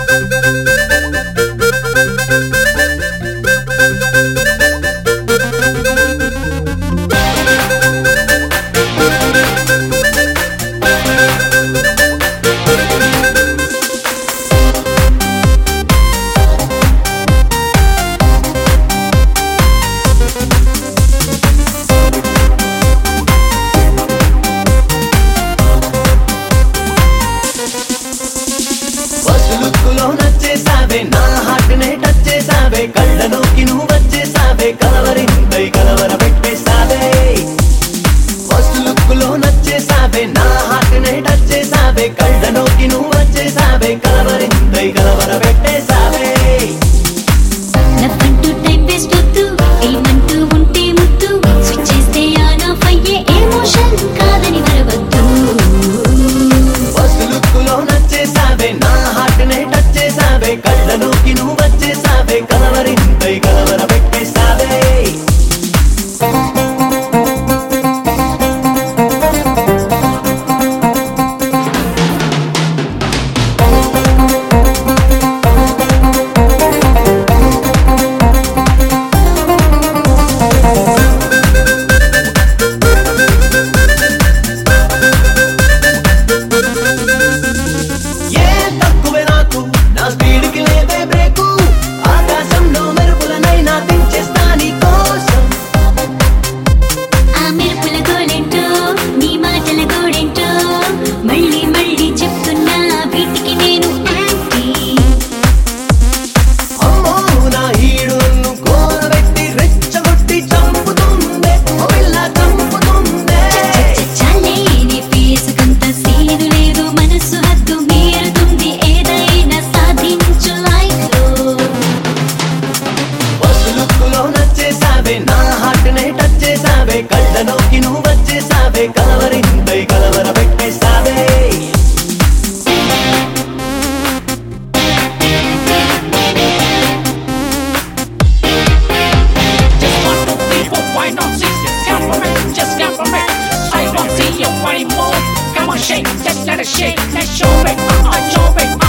నా హార్ట్ నే టచ్ చేసావే కళ్ళలోకి నువ్వు వచ్చేసావే కలవరింతై కలవర పెట్టేసావే ఫస్ట్ లుక్ లో నచ్చేసావే నా హార్ట్ నే టచ్ చేసావే కళ్ళలోకి నువ్వు వచ్చేసావే కలవరింతై కలవర పెట్టేసావే నవ్వంటూ టైం వేస్ట్ వద్దు ఏమంటూ ఉంటే ముద్దు స్విచ్ చేస్తే ఆన్ ఆఫ్ అయ్యే ఎమోషన్ కాదని మరవద్దు ఫస్ట్ లుక్ లో నచ్చేసావే నా హార్ట్ నే టచ్ చేసావే కళ్ళలోకి నువ్వు వచ్చేసావే కలవరింతై కలవర పెట్టేసావే నా హార్ట్ నే టచ్ చేసావే కళ్ళలోకి నువ్వు వచ్చేసావే కలవరింతై కలవర పెట్టేసావే Just 1, 2, 3, 4, 5, not 6. Just count for me, just count for me. I don't see your body move. Come on, shake, just let it shake. Let's show it, show it.